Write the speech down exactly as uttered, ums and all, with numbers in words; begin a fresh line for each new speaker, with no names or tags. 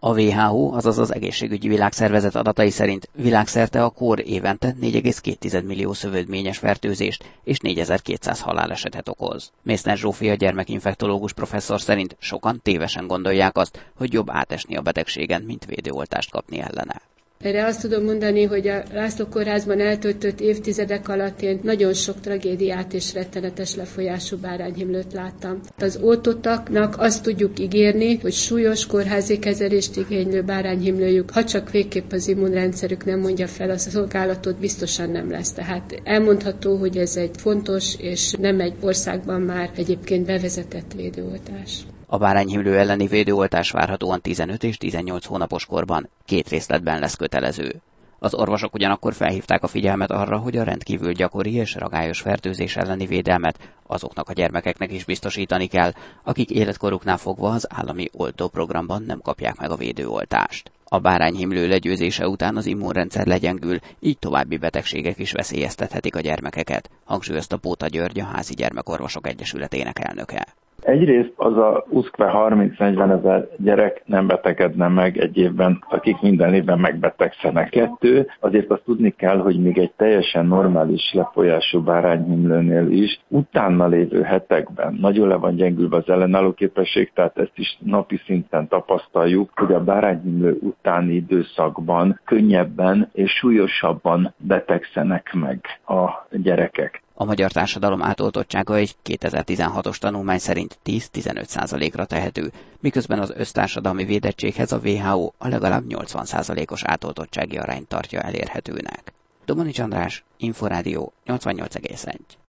A dupla vé há o, azaz az Egészségügyi Világszervezet adatai szerint világszerte a kór évente négy egész két millió szövődményes fertőzést és négyezer-kétszáz halálesetet okoz. Mészner Zsófia gyermekinfektológus professzor szerint sokan tévesen gondolják azt, hogy jobb átesni a betegségen, mint védőoltást kapni ellene.
Erre azt tudom mondani, hogy a László kórházban eltöltött évtizedek alatt én nagyon sok tragédiát és rettenetes lefolyású bárányhimlőt láttam. Az oltottaknak azt tudjuk ígérni, hogy súlyos kórházi kezelést igénylő bárányhimlőjük, ha csak végképp az immunrendszerük nem mondja fel a szolgálatot, biztosan nem lesz. Tehát elmondható, hogy ez egy fontos és nem egy országban már egyébként bevezetett védőoltás.
A bárányhimlő elleni védőoltás várhatóan tizenöt és tizennyolc hónapos korban két részletben lesz kötelező. Az orvosok ugyanakkor felhívták a figyelmet arra, hogy a rendkívül gyakori és ragályos fertőzés elleni védelmet azoknak a gyermekeknek is biztosítani kell, akik életkoruknál fogva az állami oltóprogramban nem kapják meg a védőoltást. A bárányhimlő legyőzése után az immunrendszer legyengül, így további betegségek is veszélyeztethetik a gyermekeket, hangsúlyozta Póta György, a Házi Gyermekorvosok Egyesületének elnöke.
Egyrészt az a uszkve harminc-negyven ezer gyerek nem betegedne meg egy évben, akik minden évben megbetegszenek. Kettő, azért azt tudni kell, hogy még egy teljesen normális lefolyású bárányhimlőnél is utána lévő hetekben nagyon le van gyengülve az ellenálló képesség, tehát ezt is napi szinten tapasztaljuk, hogy a bárányhimlő utáni időszakban könnyebben és súlyosabban betegszenek meg a gyerekek.
A magyar társadalom átoltottsága egy kétezer-tizenhatos tanulmány szerint tíz-tizenöt százalékra tehető, miközben az össztársadalmi védettséghez a dupla vé há o a legalább nyolcvan százalékos átoltottsági arányt tartja elérhetőnek. Domanics András, Inforádió nyolcvannyolc egész egy.